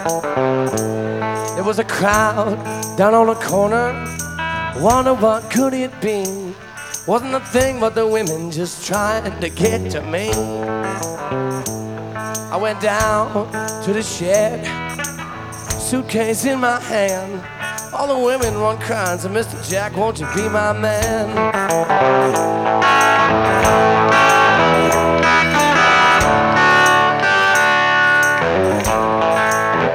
There was a crowd down on the corner. Wonder what could it be? Wasn't a thing but the women just trying to get to me. I went down to the shed, suitcase in my hand. All the women run crying, so Mr. Jack, won't you be my man?